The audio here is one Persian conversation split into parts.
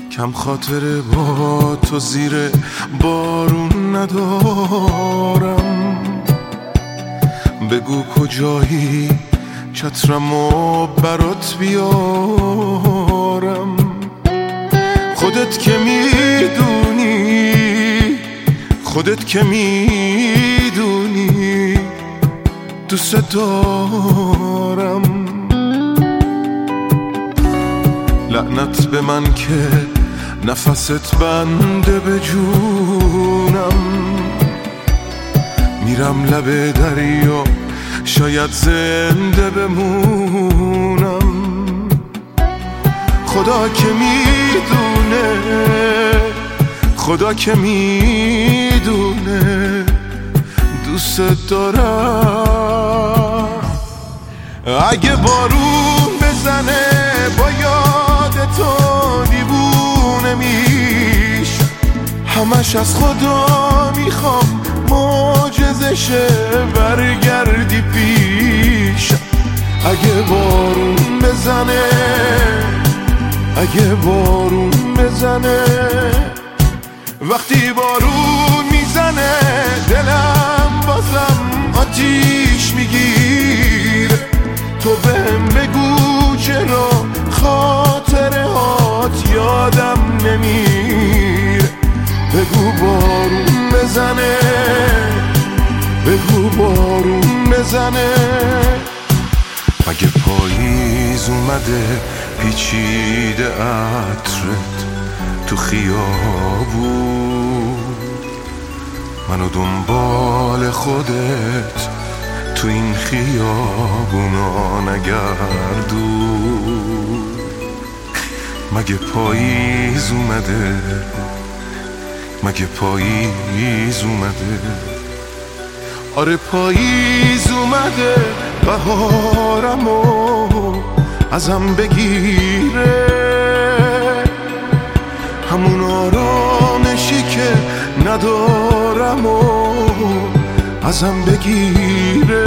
کم خاطره با تو زیر بارون ندارم. بگو کجایی چترمو برات بیارم. خودت که میدونی دوست دارم. لعنت به من که نفست بنده به جونم. میرم لب دریا شاید زنده بمونم. خدا که میدونه دوست دارم. اگه بارون بزنه با یاد تو دیوونه میشم. همش از خدا میخوام معجزه شه برگردی پیشم. اگه بارون بزنه وقتی بارون میزنه دلم بازم آتیش میگیره. تو بهم بگو چرا خاطره هات یادم نمیره. بگو بارون بزنه. اگه پاییز اومده پیچیده عطرت تو خیابون، منو دنبال خودت تو این خیابونا نگردون. مگه پاییز اومده؟ آره پاییز اومده بهارمو ازم بگیره. همون آرامشی که ندارم و ازم بگیره.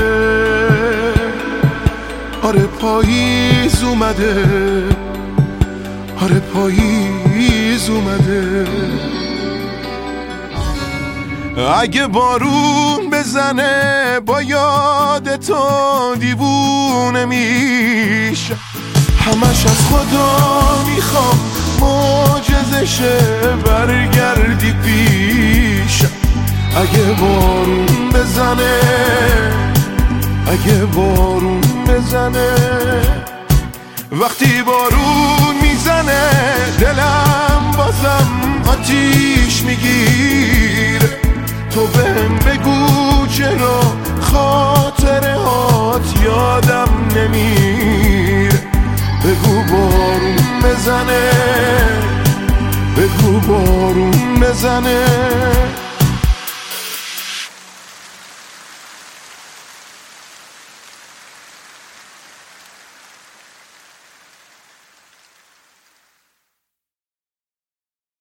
آره پاییز اومده. اگه بارون بزنه با یاد تو دیوونه میشم. همش از خدا میخوام معجزه شه برگردی پیشم. اگه بارون بزنه وقتی بارون میزنه دلم بازم آتیش میگیره. تو بهم بگو چرا خاطره هات یادم نمیره. بگو بارون بزنه